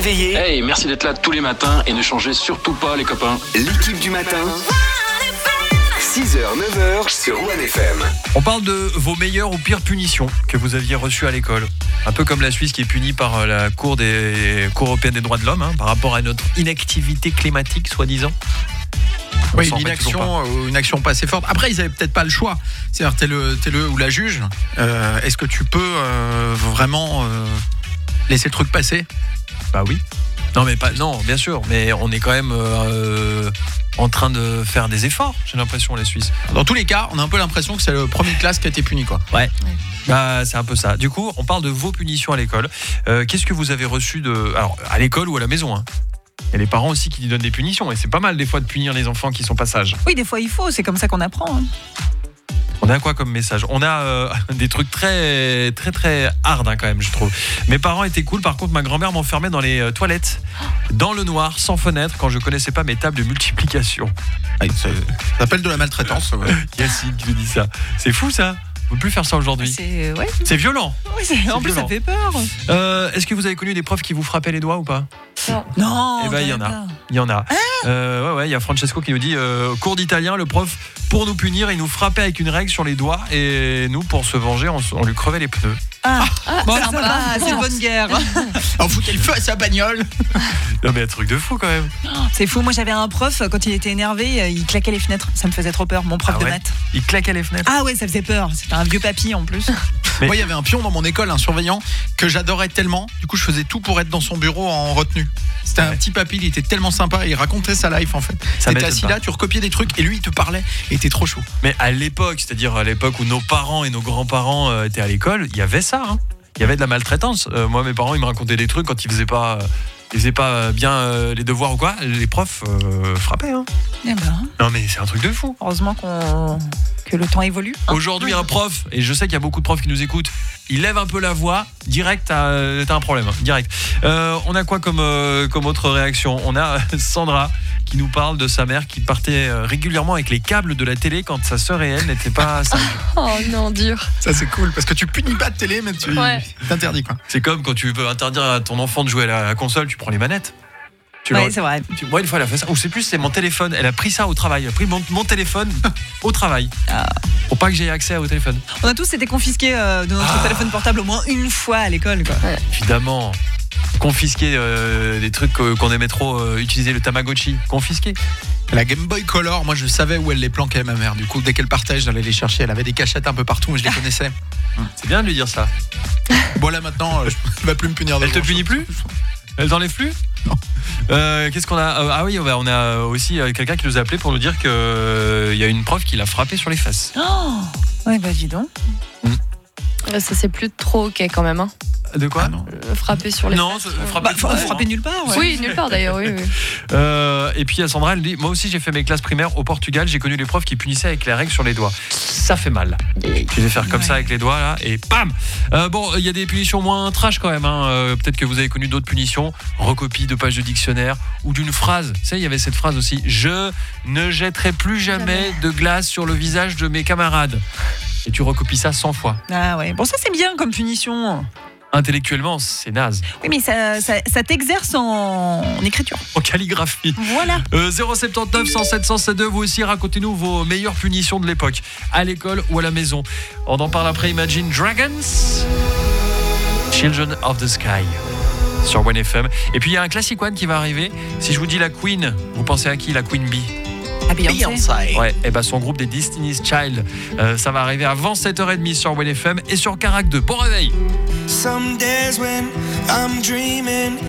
réveiller. Hey, merci d'être là tous les matins et ne changez surtout pas les copains. L'équipe du matin. 6h, 9h sur One FM. On parle de vos meilleures ou pires punitions que vous aviez reçues à l'école. Un peu comme la Suisse qui est punie par la Cour européenne des droits de l'homme par rapport à notre inactivité climatique, soi-disant. Oui, une action pas assez forte. Après, ils avaient peut-être pas le choix. C'est-à-dire, t'es le ou la juge. Est-ce que tu peux vraiment laisser le truc passer ? Bah oui. Non, bien sûr. Mais on est quand même en train de faire des efforts, j'ai l'impression, les Suisses. Dans tous les cas, on a un peu l'impression que c'est le premier de classe qui a été puni, quoi. Ouais. Bah, c'est un peu ça. Du coup, on parle de vos punitions à l'école. Qu'est-ce que vous avez reçu alors, à l'école ou à la maison, hein ? Il y a les parents aussi qui donnent des punitions. Et c'est pas mal des fois de punir les enfants qui sont pas sages. Oui, des fois il faut, c'est comme ça qu'on apprend. On a quoi comme message ? On a des trucs très très très hard quand même, je trouve. Mes parents étaient cool, par contre ma grand-mère m'enfermait dans les toilettes, dans le noir, sans fenêtre, quand je connaissais pas mes tables de multiplication. Ça s'appelle de la maltraitance. Ouais. Yacine qui nous dit ça. C'est fou ça. On peut plus faire ça aujourd'hui. C'est violent. Oui, en plus ça fait peur. Est-ce que vous avez connu des profs qui vous frappaient les doigts ou pas ? Non. Eh ben il y en a. Il y a Francesco qui nous dit cours d'italien, le prof pour nous punir, il nous frappait avec une règle sur les doigts et nous pour se venger on lui crevait les pneus. C'est une bonne guerre. On foutait le feu à sa bagnole. Non mais un truc de fou quand même. C'est fou, moi j'avais un prof, quand il était énervé, il claquait les fenêtres. Ça me faisait trop peur, mon prof de maths. Il claquait les fenêtres. Ah ouais, ça faisait peur. C'était un vieux papy en plus. Moi, il y avait un pion dans mon école, un surveillant, que j'adorais tellement. Du coup, je faisais tout pour être dans son bureau en retenue. C'était un petit papy, il était tellement sympa, il racontait sa life en fait. T'étais assis là, tu recopiais des trucs et lui il te parlait et t'es trop chaud. Mais à l'époque, c'est-à-dire à l'époque où nos parents et nos grands-parents étaient à l'école, il y avait ça. Il y avait de la maltraitance. Moi, mes parents, ils me racontaient des trucs quand ils faisaient pas bien les devoirs ou quoi. Les profs frappaient. Eh ben. Non mais c'est un truc de fou. Heureusement que le temps évolue. Aujourd'hui, un prof, et je sais qu'il y a beaucoup de profs qui nous écoutent, il lève un peu la voix, direct, t'as un problème, direct. On a quoi comme autre réaction ? On a Sandra qui nous parle de sa mère qui partait régulièrement avec les câbles de la télé quand sa sœur et elle n'étaient pas sage. Oh non, dur. Ça c'est cool, parce que tu punis pas de télé, mais tu t'interdis quoi. C'est comme quand tu veux interdire à ton enfant de jouer à la console, tu prends les manettes. C'est vrai. Moi, une fois, elle a fait ça. Ou c'est mon téléphone. Elle a pris ça au travail. Elle a pris mon téléphone au travail. Pour pas que j'aie accès au téléphone. On a tous été confisqués de notre téléphone portable au moins une fois à l'école, quoi. Ouais. Évidemment. Confisquer des trucs qu'on aimait trop utiliser, le Tamagotchi. Confisquer. La Game Boy Color, moi je savais où elle les planquait, ma mère. Du coup, dès qu'elle partait, j'allais les chercher. Elle avait des cachettes un peu partout, mais je les connaissais. C'est bien de lui dire ça. Bon, là maintenant, elle va plus me punir. Elle te punit plus ? Elle t'enlève plus ? Non. Qu'est-ce qu'on a ? On a aussi quelqu'un qui nous a appelé pour nous dire qu'il y a une prof qui l'a frappé sur les fesses. Oh, ouais, bah dis donc. Ça c'est plus trop ok quand même. De quoi ? Frapper sur les fesses. Frapper nulle part. Ouais. Oui, nulle part d'ailleurs, oui. Et puis Sandra, elle dit, moi aussi j'ai fait mes classes primaires au Portugal, j'ai connu les profs qui punissaient avec les règles sur les doigts. Ça fait mal. Je vais faire comme ça avec les doigts là et bam. Il y a des punitions moins trash quand même. Peut-être que vous avez connu d'autres punitions, recopie de pages de dictionnaire ou d'une phrase. Tu sais, il y avait cette phrase aussi. Je ne jetterai plus jamais de glace sur le visage de mes camarades. Et tu recopies ça 100 fois. Ah ouais. Bon, ça c'est bien comme punition. Intellectuellement, c'est naze. Oui, mais ça t'exerce en écriture. En calligraphie. Voilà. 079 107 172, vous aussi, racontez-nous vos meilleures punitions de l'époque, à l'école ou à la maison. On en parle après Imagine Dragons, Children of the Sky, sur One FM. Et puis il y a un classic one qui va arriver. Si je vous dis la Queen, vous pensez à qui, la Queen Bee ? Beyoncé. Ouais, et ben son groupe des Destiny's Child, ça va arriver avant 7h30 sur One FM et sur Carac 2. Bon réveil. Some days when I'm dreaming